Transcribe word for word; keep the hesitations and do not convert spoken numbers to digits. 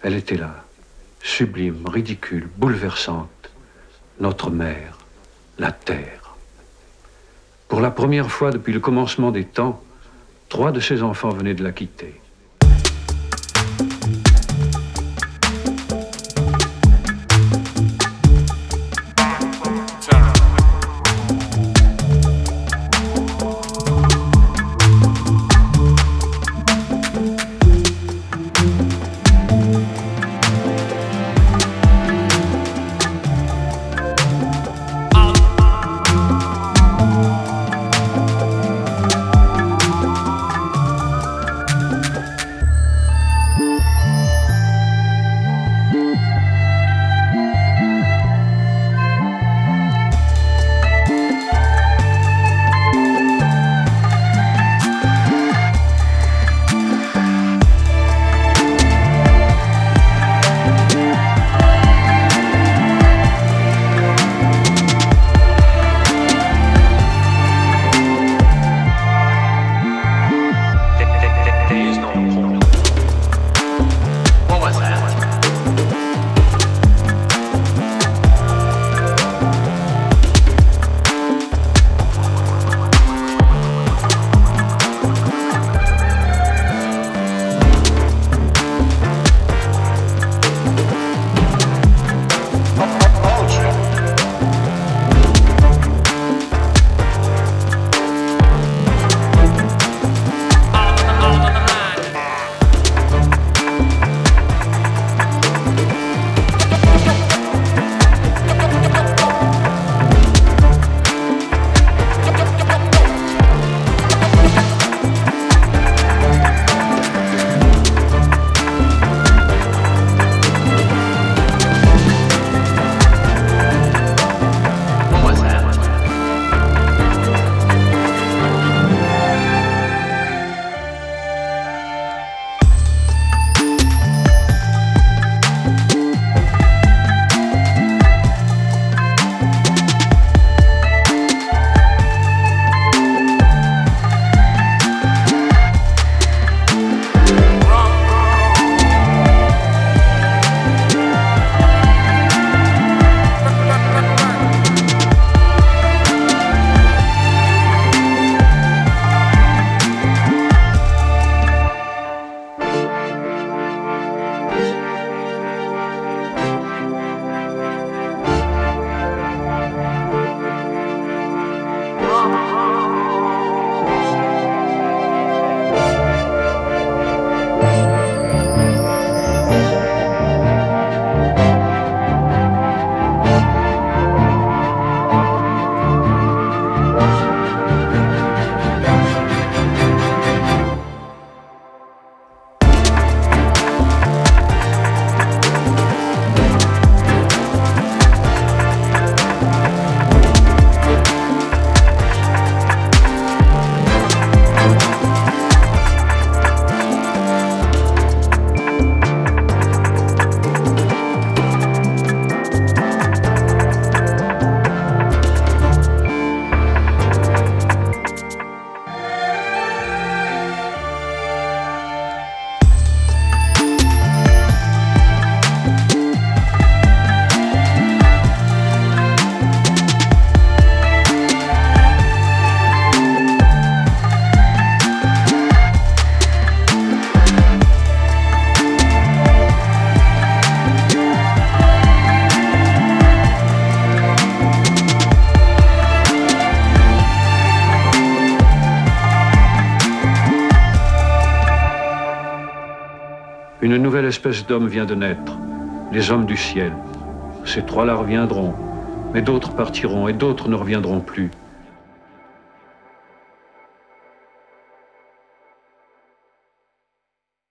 Elle était là, sublime, ridicule, bouleversante, notre mère, la terre. Pour la première fois depuis le commencement des temps, trois de ses enfants venaient de la quitter. Une nouvelle espèce d'homme vient de naître, les hommes du ciel. Ces trois-là reviendront, mais d'autres partiront et d'autres ne reviendront plus.